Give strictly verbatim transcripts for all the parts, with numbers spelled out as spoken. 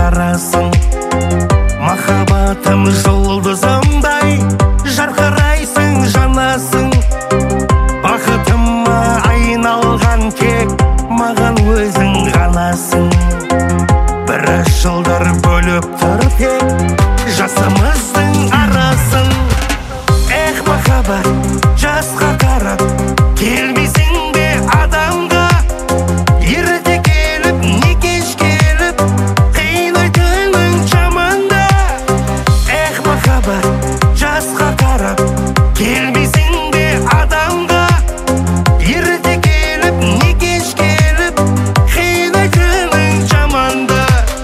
жарасың. Махаббатым жұлдызымдай жарқырайсың, жанасың. Бақытыма айналған тек маған өзің ғанасың. Біраз жылдар бөліп тұр тек жасымыздың арасын. Эх, махаббат, жасқа қарап келмейсің бе адамға? Ерте келіп, не кеш келіп, қинайтының жаманда. Эх, махаббат, жасқа қарап келмейсің бе адамға? Ерте келіп, не кеш келіп, қинайтының жаманда.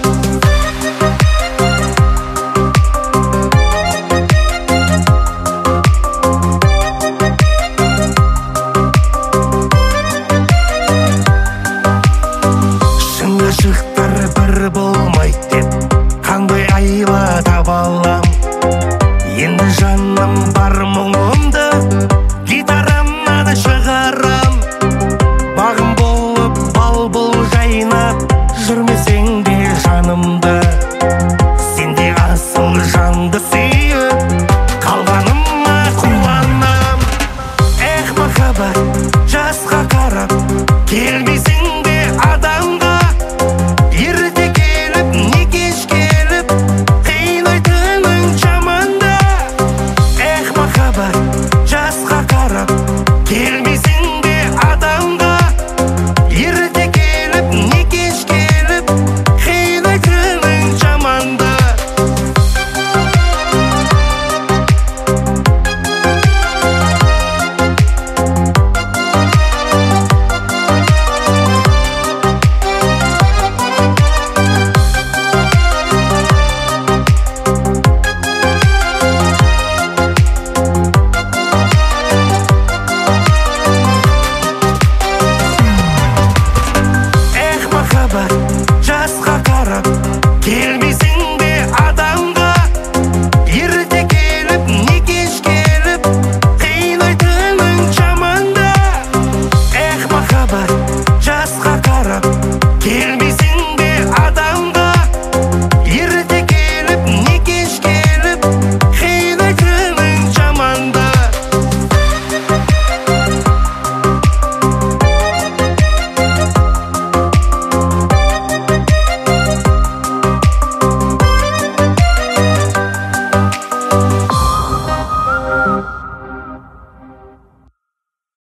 Ғашықтар бір болмайды деп қандай айла таба алам. Енді жаным бар мұңымды гитарама да шығарам. Бағым болып бал-бұл жайнап жүрмесең де жанымда. Сенде асыл жанды сүйіп қалғаныма қуанам. Эх, махаббат, жасқа қарап келмейсің бе адамға? Ерте келіп, не кеш келіп, қинайтының жаманда. Эх, махаббат, жасқа қарап келмейсің бе адамға? Ерте келіп, не кеш келіп, қинайтының жаманда. Жасқа қарап келмейсің